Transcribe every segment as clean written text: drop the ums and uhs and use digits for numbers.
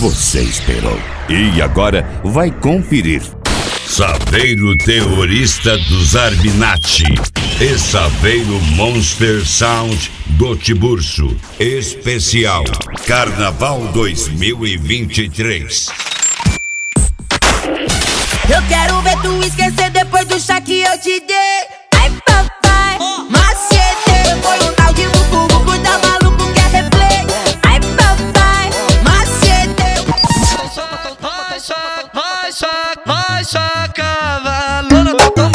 Você esperou. E agora vai conferir. Saveiro terrorista dos Arbinati e Saveiro Monster Sound do Tiburcio. Especial Carnaval 2023. Eu quero ver tu esquecer depois do chá que eu te dei. Ai papai, macete. Foi um tal de buco, tá maluco, quer replay. Ai papai, macete. Vai só cavalona.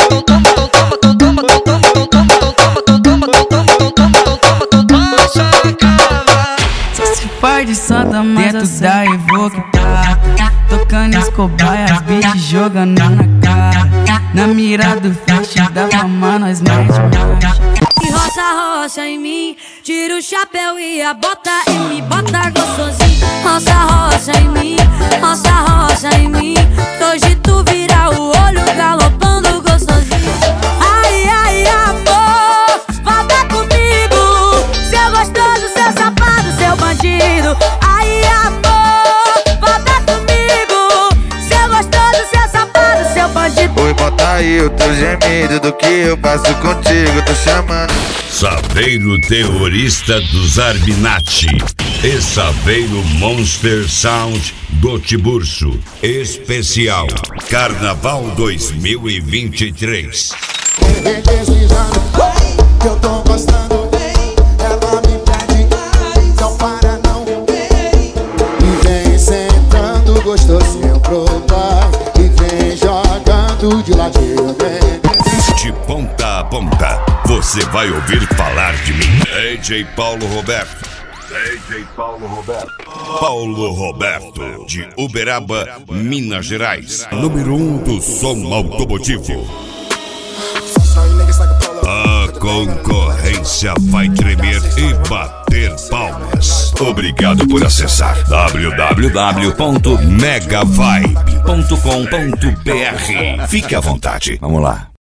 Se faz de santa, mas dentro da Evoque prata, tocando as cobaias, beat jogando na cara. Na mira do flash da fama nós mete marcha. E roça em mim, tira o chapéu e a bota e me bota gostosinho. Roça em mim, roça em mim. Hoje tu vira o olho galopando gostosinho. Ai, ai, amor, volta comigo. Seu gostoso, seu safado, seu bandido. Ai, amor, volta comigo. Seu gostoso, seu safado, seu bandido. Oi, bota aí o teu gemido do que eu faço contigo, tô chamando. Saveiro terrorista dos Arbinati e Saveiro Monster Sound do Tiburcio. Especial Carnaval 2023. Vem deslizando, que eu tô gostando. Ela me pede, não para não. E vem sentando gostosinho pro pai. E vem jogando de ladinho, De ponta a ponta, você vai ouvir falar de mim. DJ Paulo Roberto. Paulo Roberto, de Uberaba, Minas Gerais. Número 1 do som automotivo. A concorrência vai tremer e bater palmas. Obrigado por acessar www.megavibe.com.br. Fique à vontade. Vamos lá.